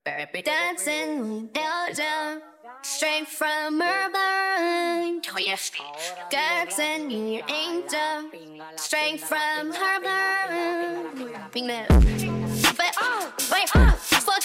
Dancing down, straight from her mind. Oh yes, dancing in your angel, straight from her mind. Being there, but wait, fuck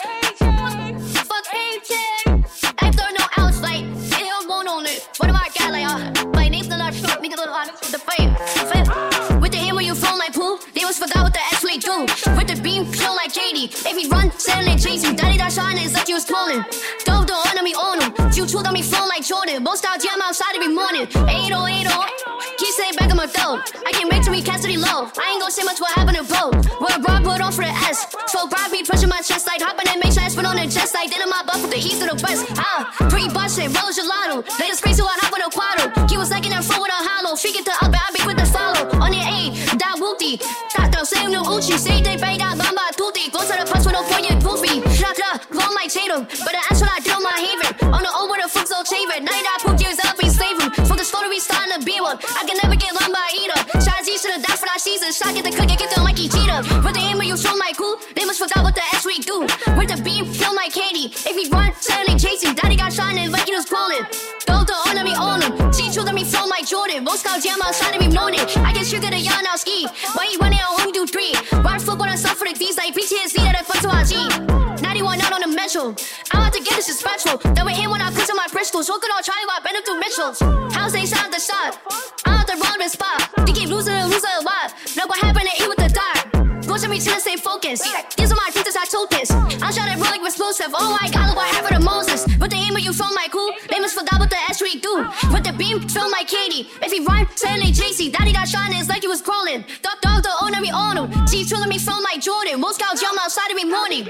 AJ. I don't know else like they don't want on it. What am I got like needs the large nigga the fame. With the aim where you from my pool, they was forgot what they actually do. With the beam, feel like JD. If he run, sound like Jason. Daddy that shine is like you was calling. Don't enemy on him. You two got me flow like Jordan. Most out jam outside every morning. 80. Keep saying back on my throat. I can't wait till we Cassidy low. I ain't gonna say much what happened to Bo. What a broad put on for the S. So broad beat pressure my chest like hopping and make sure I spin on the chest like then my buff with the east to the west. Pretty bustin', roll gelato. Latest crazy what hop on a quadro. He was like in that flow with a hollow. Freak it to up, I be with the follow. On the A, that whoopty. That don't say no Uchi. Say they bang that bamba tutti. Go to the punch with no for you goofy. Blow my Tatum. But that's what I do my haven. On the old with a foot so chaven. Night I poke years up, be slaving. For the story starting to be one. I can never get lumber either. Shots each to the die for that season. Shot get the cook and get the Mikey cheater. With the aim where you show my cool, they must forgot what the S we do. With the beam, kill my candy. If he run, suddenly chasing. Daddy got shining like he was crawling. Go to honor me on him. See true to me flow like Jordan. Most out jam outside of me morning. I get sugar to y'all now ski. Why you running out home do 3? Ride football and stuff for the V's like PTSD that I fuck to our G. 91 out on the metro. I want to get this is special. That way in when I put to my Bristol. So good I'll try what I been up to Mitchell's. How's they shot the shot? I'm at the wrong spot. They keep losing a lot. Look what happened to eat with the dot. Go to me chill and stay focused. These are my features, I told this. I'm trying to roll like explosive. Oh my god, look what happened to Moses. With the aim where you from my cool, they must forgot what the S we do. With the beam, feel my Katie. If he rhyme, suddenly JC. Daddy got shining, it's like he was crawling. Dog the owner me on him. G true me from like Jordan. Most cows jump outside every morning.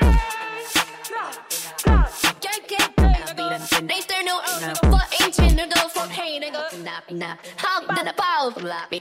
They turn no for ancient nigga, for pain nigga. How did the power